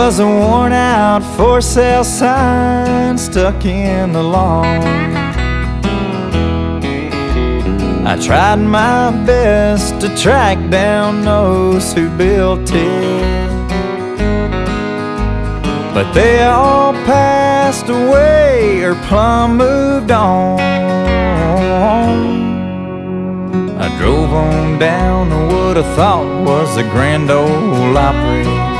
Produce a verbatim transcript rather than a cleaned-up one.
Was a worn out for sale sign stuck in the lawn. I tried my best to track down those who built it, but they all passed away or plumb moved on. I drove on down to what I thought was the Grand Ole Opry.